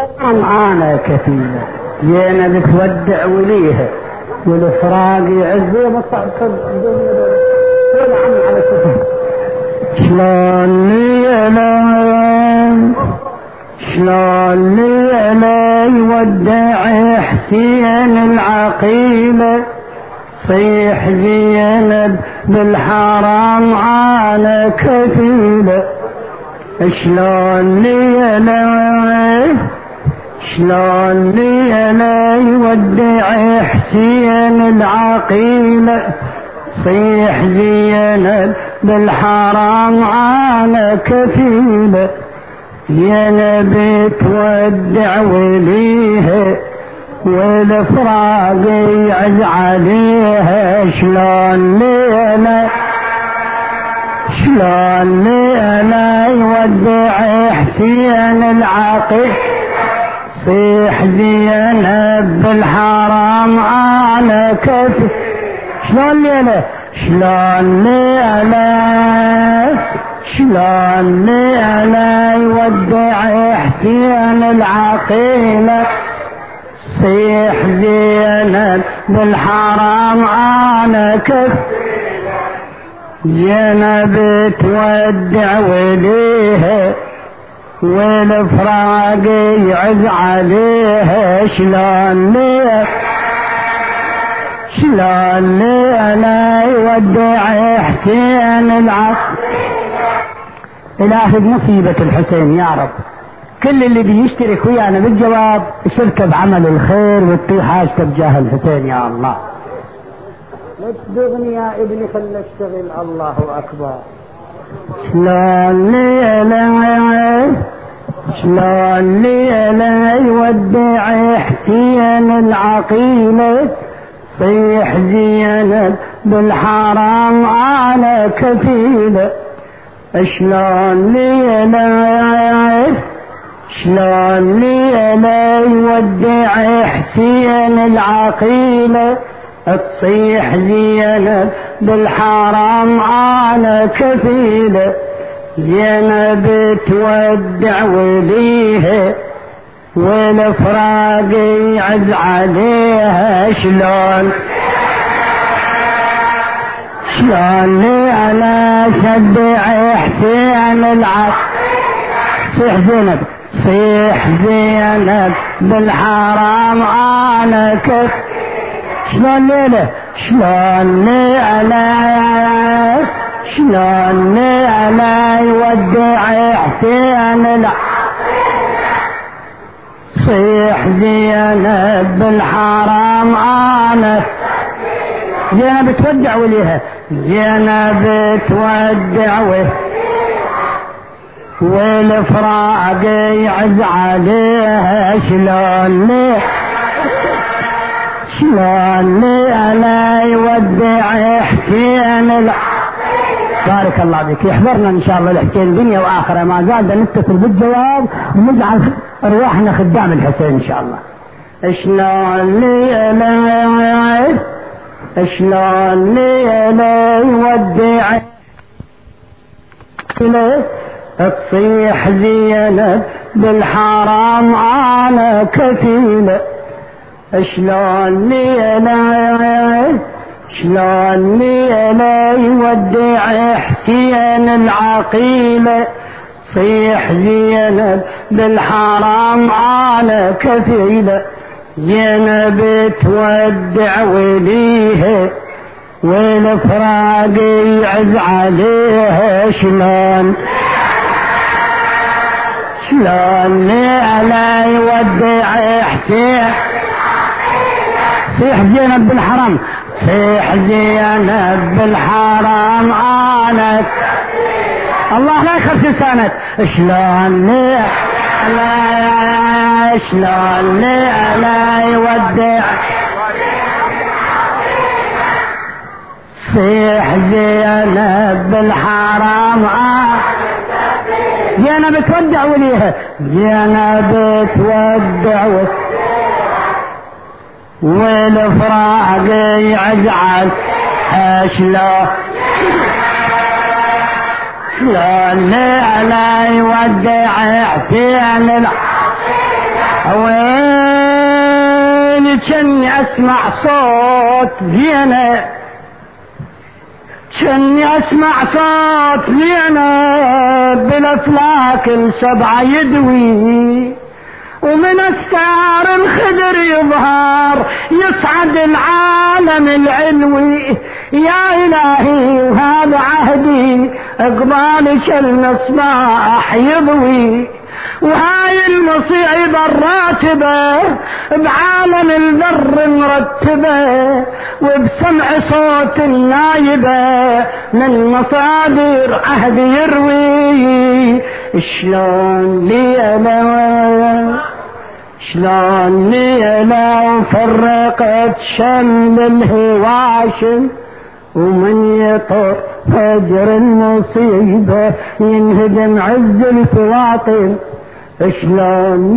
أنا كثيرة جينا بتودع وليها والفراق يعزي مطعطب ونعم على كثير. شلون لي يودع حسين العقيلة صيح زينب بالحرام على كفيلة. شلون لي يودع حسين العقيلة صيح زينب بالحرام على كفيلة. زينب تودع وليها والفراق يعز عليها. شلون لي يودع حسين العقيل صيح زينب بالحرام على كفي. شلون لي يودع حسين العقيلة صيح زينب بالحرام على كفي. زينب تودع وليها والفراق يعز عليها. شلون لي يودع حسين العقيلة. إلهي بمصيبة الحسين يا رب كل اللي بيشترك ويانا بالجواب يشركه بعمل الخير ويطيح حاجته بجاه الحسين يا الله. لا تدغني يا ابني خل اشتغل. الله اكبر. شلون لي يودع حسين العقيلة صيح زينب بالحرام على كفيلة. شلون لي يودع حسين العقيلة تصيح زينب بالحرام على كفيلة. زينب تودع وليها والفراق يعز عليها. شلون لي شدع حسين العقيلة صيح زينب بالحرام على كفيلة. شلون لي يودع حسين العقيلة صيح زينب بالحرام على زينب تودع وليها. زينب تودع والفراق يعز عليها. شلون لي يودع حسين العقيلة. بارك الله بك. يحضرنا ان شاء الله الحسين دنيا واخره. ما زال نتصل بالجواب ونجعل ارواحنا خدام الحسين ان شاء الله. شلون لي يودع تصيح زينب بالحرام على كفيلة. شلون لي يودع حسين العقيلة صيح زينب بالحرام على كفيلة. زينب تودع وليها والفراق يعز عليها. شلون لي يودع حسين صيح زينب بالحرام صيح زينب بالحرام على الله لا يخرج لسانك. شلون لي يودع صيح زينب بالحرام زينب تودع وليها. زينب تودع والفراق يعزعل. شلون لي يودع حسين العقيلة وين كني اسمع صوت زينب، كني اسمع صوت زينب بالافلاك السبعة يدوي، ومن استار الخدر يظهر يصعد العالم العلوي. يا الهي وهذا عهدي اقبالك المصباح يضوي، وهاي المصيبة الراتبة بعالم البر مرتبة، وبسمع صوت النايبة من مصادر عهد يروي. شلون لي لو فرقت شمل الهواشم، ومن يطر فجر المصيبة ينهدم عز الفواطم. شلون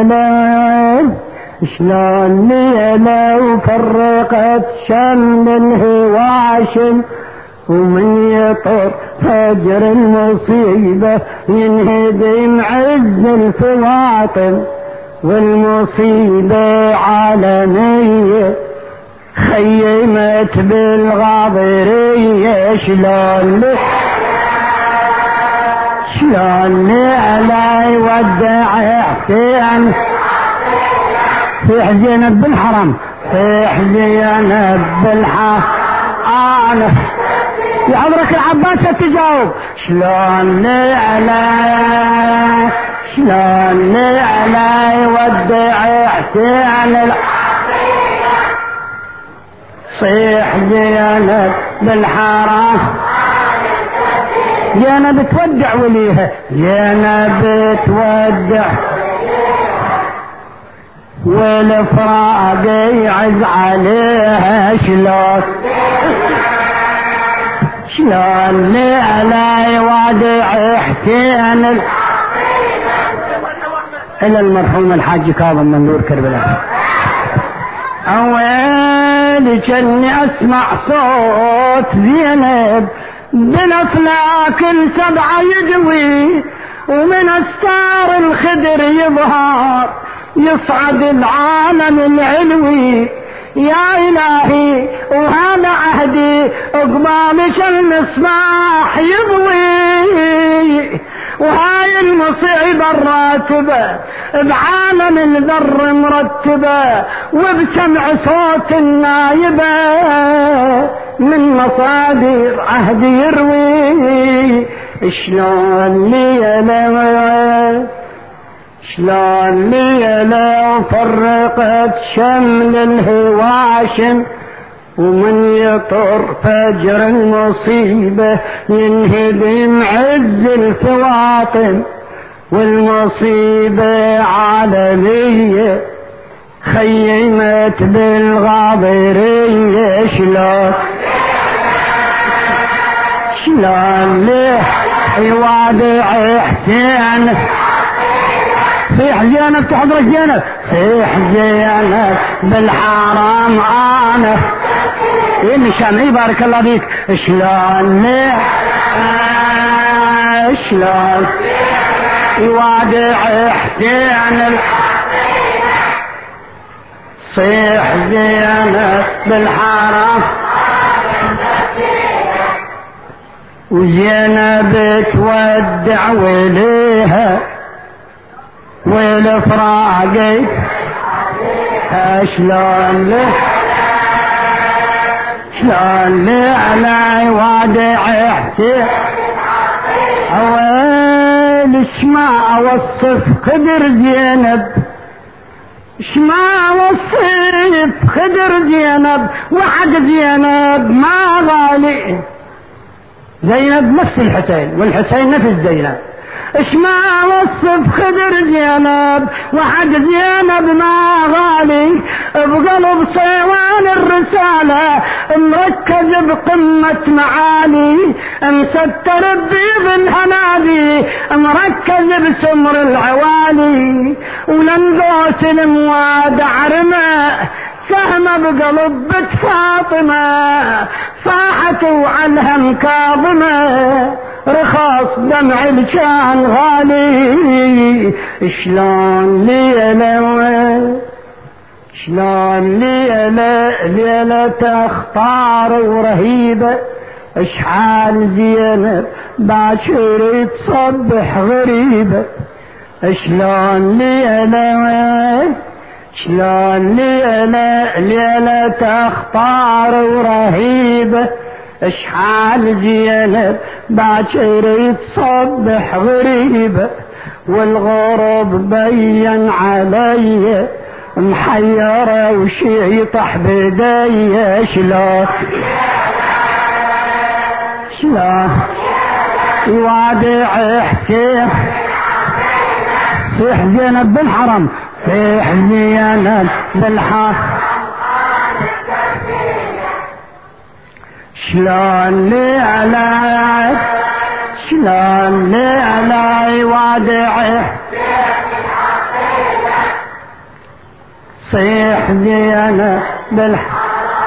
لي لو فرقت شمل الهواشم، ومن يطر فجر المصيبة ينهدم عز الفواطم. والمصيبة عالمية خيمت بالغاضرية. شلون علي ودع حسين في حزينب بالحرم، في حزينب بالحرم انا يا عمرك العباس تجاوب. شلون علي ودع حسين صيح زينب بالحرام. زينب تودع وليها، زينب تودع والفراق يعز عليها. شلون علي ودع حسين إلى المرحوم الحاج كاظم من نور كربلاء. أول كني أسمع صوت زينب بالأفلاك السبعة يدوي، ومن أستار الخدر يظهر يصعد العالم العلوي. يا إلهي وهذا عهدي اقبالك المصباح يضوي، وهاي المصيبة الراتبة بعالم الذر مرتبة، وبسمع صوت النايبة من مصادر عهد يروي. شلون لي لو فرقت شمل الهواشم، ومن يطر فجر المصيبة ينهدم عز الفواطم. والمصيبة عالمية خيمت بالغاضرية. شلون ليه يوادع حسين صيح زينب تحضرك زينب، صيح زينب بالحرام انا إني شامعي بارك الله بيك. شلون يوادع حسين صيح زينب بالحرام، وزينب تودع وليها والفراق. شلون علي وادع حسين. ويل شما اوصف خدر زينب، شما اوصف خدر زينب، وحد زينب ما غالي. زينب نفس الحسين والحسين نفس زينب. اشما وصف خدر زينب وحد زينب ما غالي، بقلب صيوان الرسالة مركز بقمة معالي، مستر بيض الهنادي مركز بسمر العوالي، ولنقوس المواد عرمه سهمة بقلب بنت فاطمة، صاحت وعنهم كاظمة رخاص دمع كان غالي. شلون ليلة شلون ليلة اخطار ورهيبة، اشحال زينب باكر تصبح غريبة. شلون ليلة اخطار ورهيبة، اشحال زينب باكر تصبح غريبة. والغرب بين علي محيرة وشي يطح بدي. شلون يوادع حسين صيح زينب بالحرم، صيح زينب بالحرم. شلون ليلة يوادع صيح زينب بالحرم.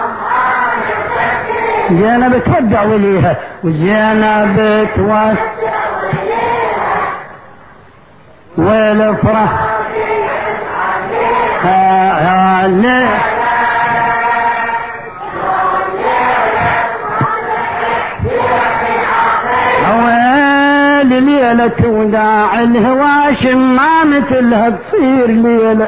زينب تودع وليها وزينب تودع والفرح ليلة وداع الهواشم ما مثلها تصير ليلة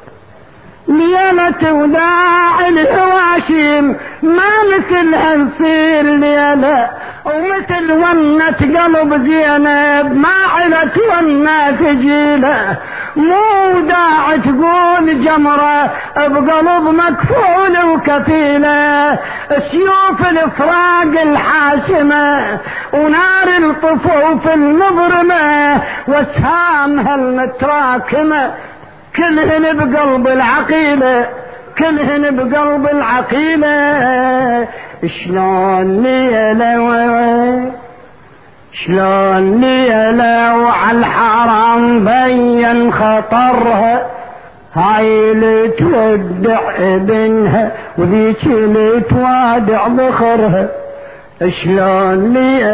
وداع الهواشم ما مثلها تصير ليلة. ومثل ونة قلب زينب ما علت ونة تجيله. مو داع تقول جمرة بقلب مكفول وكفيلة. سيوف الافراق الحاسمة ونار الطفوف المظلمة واسهامها المتراكمة كلهن بقلب العقيلة. شلون ليلة وعالحرام بين خطرها، هاي اللي تودع ابنها وذيك اللي توادع ذخرها. شلون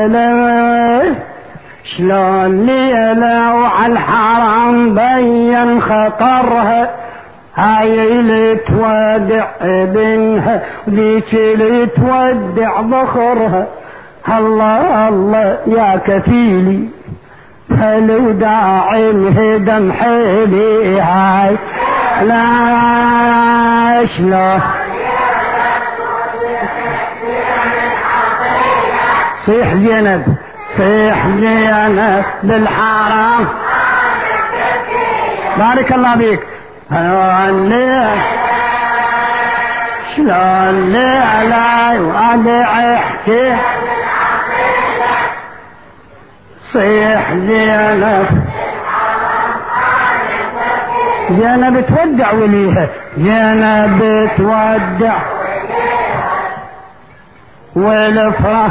ليلة وعالحرام بين خطرها، هاي اللي تودع ابنها وذيك اللي تودع ذخرها. الله يا كفيلي هلو داعي الهدم حيلي هاي لا شلون صيح زينب بالحرام. بارك الله بيك. شلون ليلة وادع حسين صيح زينب تودع وليها، زينب تودع والفرح.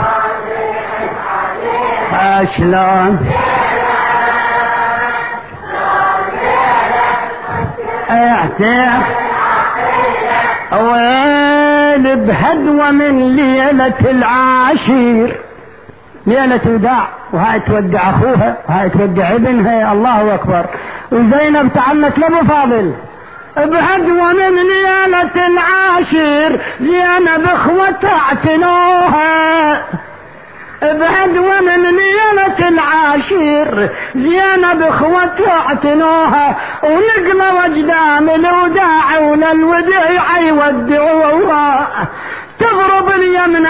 شلون احتاج ويل بهدوة من ليلة العاشير، ليلة وداع، وهاي تودع اخوها وهاي تودع ابنها. الله اكبر. وزينب تعمت لابو فاضل بهدوة من ليلة العاشير، زينب اخوتها اعتنوها. بهدوة من ليلة العاشير زينب اخوتها اعتنوها. ونقلوا وجدام الوداع وللوديع يودعوها. تضرب اليمن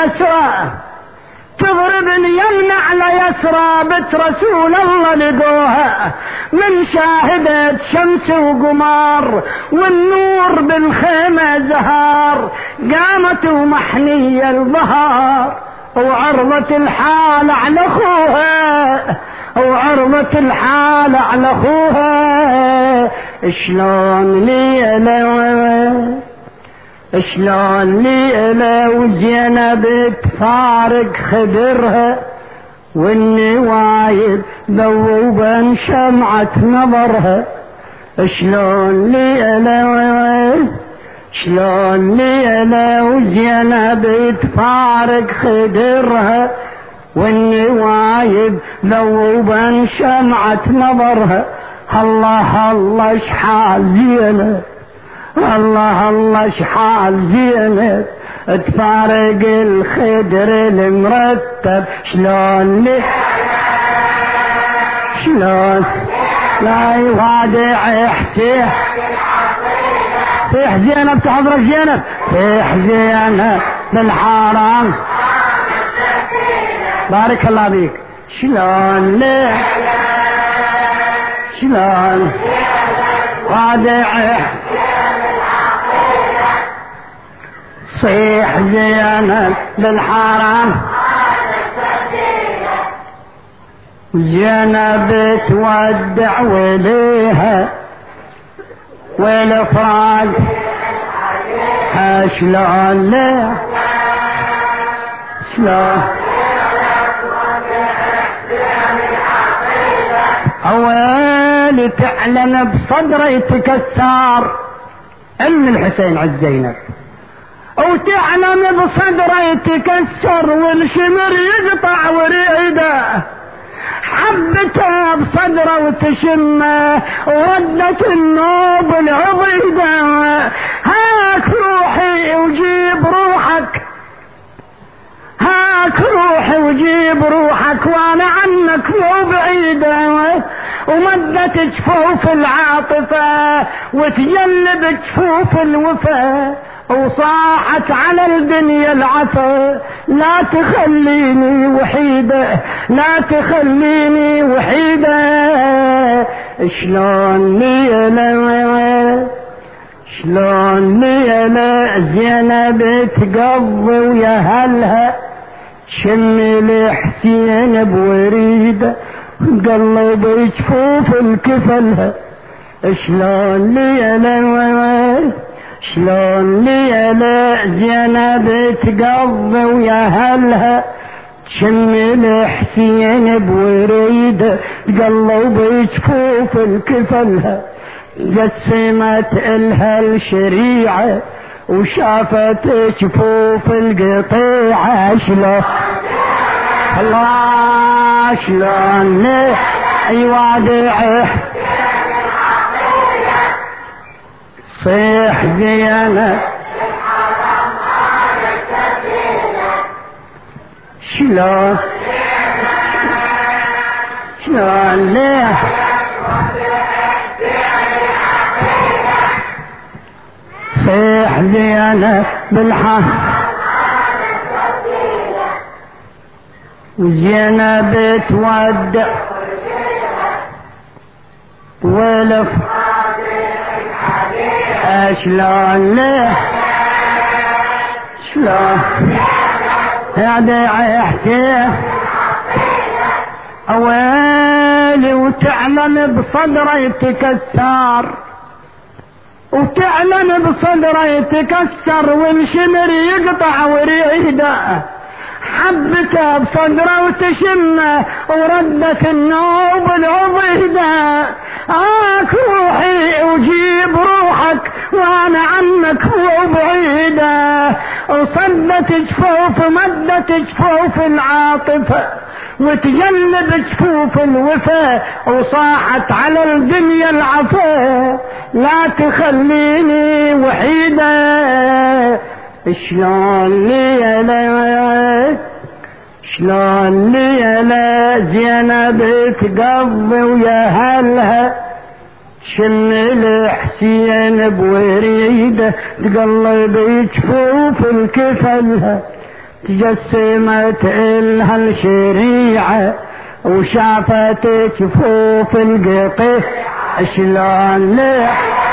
على يسرى بنت رسول الله لقوها من شاهدة شمس وقمر والنور بالخيمة زهار. قامت ومحنية الظهر وعرضت الحال على اخوها. شلون ليلة وزينب تفارق خدرها والنوايب ذوبا شمعة نظرها. شلون ليلة وزينب تفارق خدرها والنوايب ذوبا شمعة نظرها. الله شحال زينب الله الله شحال زينب تفارق الخدر المرتب، شلون لي شلون لا يوادع حسين صيح زينب تحضر زينب صيح زينب بالحرام بارك الله بيك. شلون لي شلون وادع صيح زينب بالحرام زينب تودع وليها والافراج شلون ليه شلون أول تعلن بصدره يتكسر أم الحسين عز زينب، وتعلن بصدره يتكسر والشمر يقطع وريده، حبته بصدره وتشمه وردت النوب العضيده، هاك روحي وجيب روحك هاك روحي وجيب روحك وانا عنك مو بعيده، ومدت جفوف العاطفه وتجلب جفوف الوفا، وصاحت على الدنيا العفا لا تخليني وحيده لا تخليني وحيده. شلون ليلة شلون ليلة زينب تقضي ويا هلها، شمي الحسين بوريده قلب جفوف الكفلها. شلون ليلة شلون ليلة زينب تقضي ويا هلها، شمي الحسين بوريده قلب جفوف الكفلها، جسمت إلها الشريعة وشافت جفوف القطيعة. شلون الله شلون يوادع صيح زينب شلون شلون ليه صيح زينب بالحق وزينب تودع ولف شلون ليه شلون يا حسين اويلي وتعلن بصدره يتكسر وتعلن بصدره يتكسر والشمر يقطع وريده، حبته بصدره وتشمه وردت النوب العضيده، هاك روحي وجيب روحك وانا عنك مو بعيده، وصدت جفوف مدت جفوف العاطفه وتجلب جفوف الوفا، وصاحت على الدنيا العفا لا تخليني وحيده. شلون ليلة شلون ليلة زينب تقضي ويا هلها، شم الحسين بوريده تقلب جفوف الكفلها، تجسمت إلها الشريعة وشافت جفوف القطيع. شلون ليه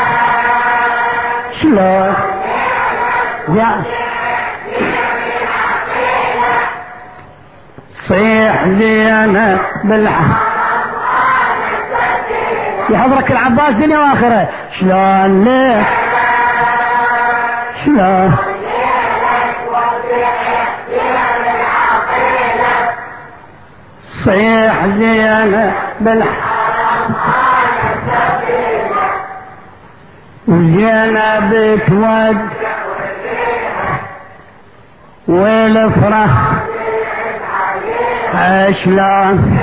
شلون يا صيح زينب بالحق يحضرك العباس دنيا واخره. شلون ليه شلون صيح زينب بالحق وزينب تود والفرح شلون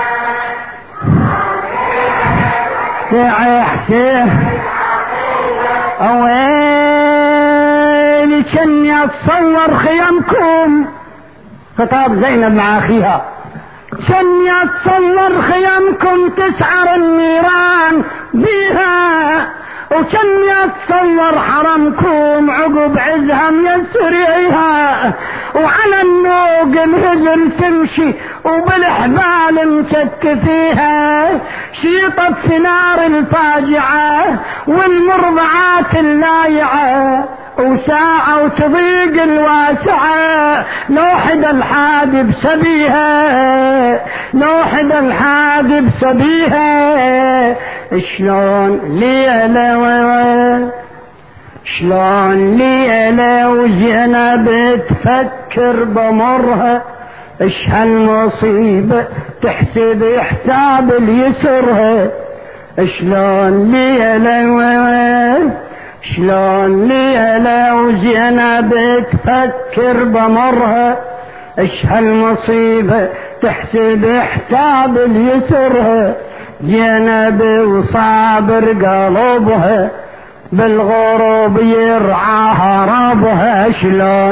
يا حسين وين كني اتصور خيامكم، خطاب زينب مع اخيها، كني اتصور خيامكم تسعر النيران بيها، وكني اتصور حرمكم عقب عزهم يسريها، وعلى النوق الهجل تمشي وبالحبال مكتفيها، شيطت سنار الفاجعة والمرضعات اللايعة، وساعة وتضيق الواسعة لوحد الحادب سبيها، لوحد الحادب سبيها. شلون ليلة شلون ليلة وزينب تفكر بمرها، اش هالمصيبة تحسب حساب اليسرها. شلون ليلة شلون ليلة وزينب تفكر بمرها، اش هالمصيبة تحسب حساب اليسرها. زينب وصابر قلبها بالغروب يرعاها ربها. شلون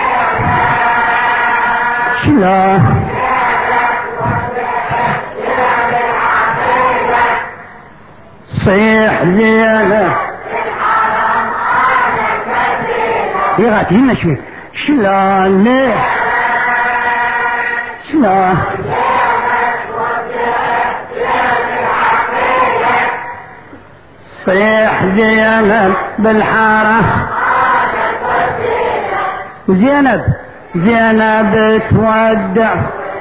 شلون صيح زينب يغاتينا شوي. شلون شلون صيح زينب بالحارة، زينب تودع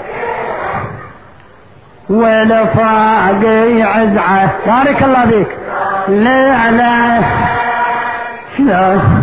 ولا فاق يعزعه. بارك الله بيك. لا لا شلون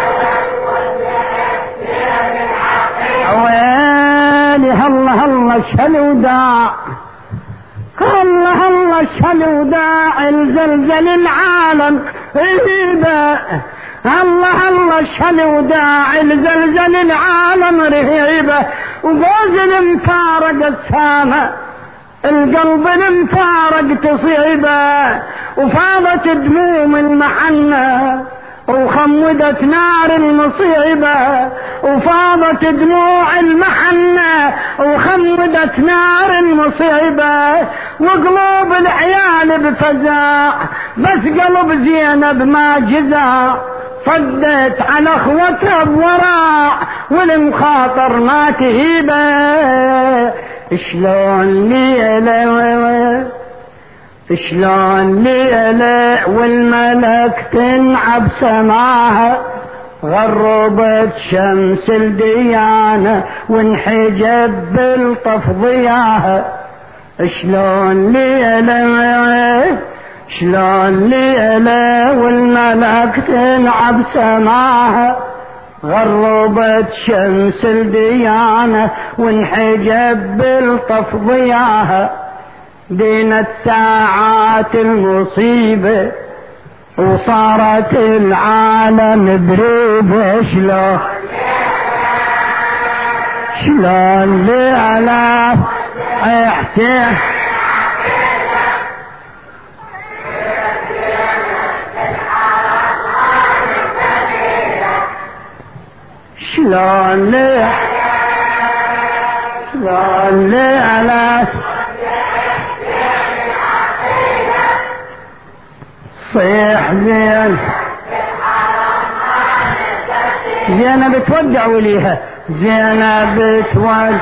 ويلي هلا هلا شلوداع، هلا هلا شلوداع الزلزل العالم رهيبة، هلا هلا شلوداع الزلزل العالم رهيبة. وجوز المفارق السامة القلب المفارق تصيبه، وفاضت دموم المحنة وخمدت نار المصيبة، وفاضت دموع المحنة وخمدت نار المصيبة. وقلوب العيال بفزاع بس قلب زينب ما جزع، صدت على اخوتها بوراع والمخاطر ما تهيبه. شلون ليلة شلون ليلة والملك تنعب سماها، غربت شمس الديانة وانحجب بالطف ضياها. شلون ليلة شلون ليلة والملك تنعب سماها، غربت شمس الديانة وانحجب بالطف ضياها. دينت ساعات المصيبة وصارت العالم بريبة. شلون شلون ليلة احتاج شلون شلون ليلة صيح زينب تودع وليها، زينب تودع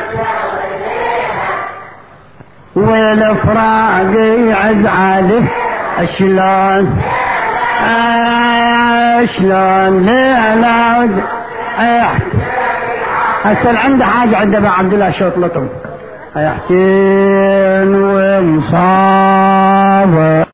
والفراق يعز عليه. شلون شلون لا هسه عنده حاجة عند ابا عبد الله شوط لطم يا حسين ومصاب